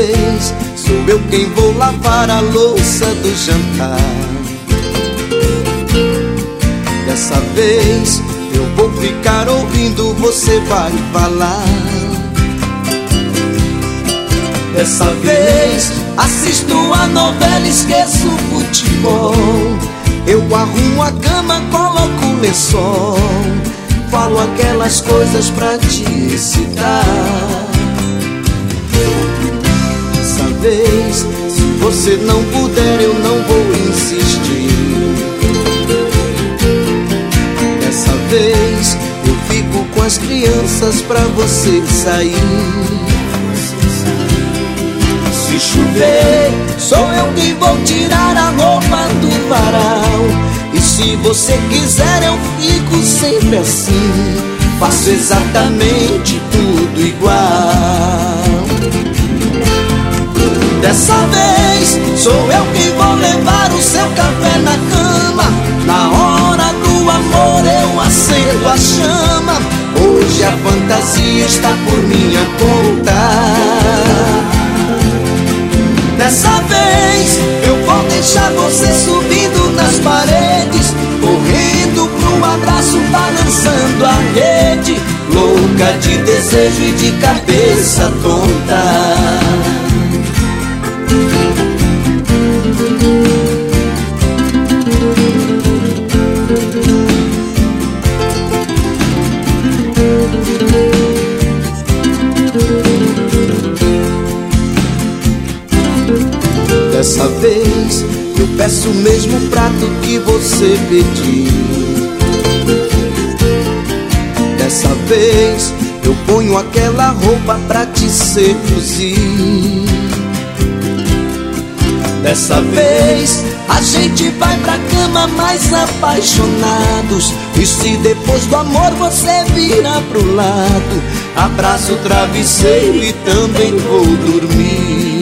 vez sou eu quem vou lavar a louça do jantar. Dessa vez eu vou ficar ouvindo, você vai falar. Dessa vez assisto a novela, esqueço o futebol. Eu arrumo a cama, coloco o lençol, falo aquelas coisas pra te excitar. Dessa vez, se você não puder, eu não vou insistir. Dessa vez, eu fico com as crianças pra você sair. Se chover, sou eu quem vou tirar a roupa do varal. E se você quiser, eu fico sempre assim, faço exatamente tudo igual. Dessa vez, sou eu quem vou levar o seu café na cama. Na hora do amor eu acendo a chama. Hoje a fantasia está por minha conta. Dessa vez eu vou deixar você subindo nas paredes, correndo pro abraço, balançando a rede, louca de desejo e de cabeça tonta. Dessa vez eu peço o mesmo prato que você pediu. Dessa vez eu ponho aquela roupa pra te seduzir. Dessa vez a gente vai pra cama mais apaixonados. E se depois do amor você vira pro lado, abraço o travesseiro e também vou dormir.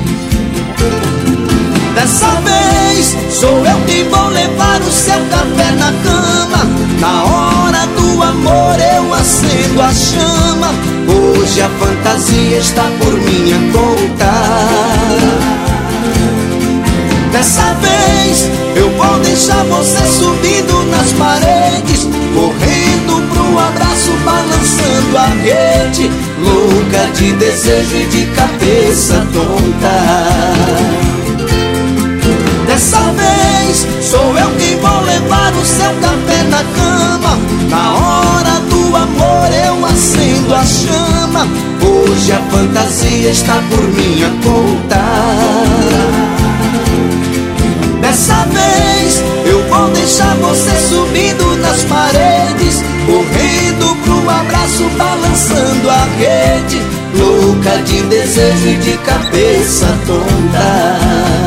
Dessa vez sou eu quem vou levar o seu café na cama. Na hora do amor eu acendo a chama. Hoje a fantasia está por minha conta. Dessa vez eu vou deixar você subindo nas paredes, correndo pro abraço, balançando a rede, louca de desejo e de cabeça tonta. Dessa vez sou eu quem vou levar o seu café na cama. Na hora do amor eu acendo a chama. Hoje a fantasia está por minha conta. Dessa vez eu vou deixar você subindo nas paredes, correndo pro abraço, balançando a rede, louca de desejo e de cabeça tonta.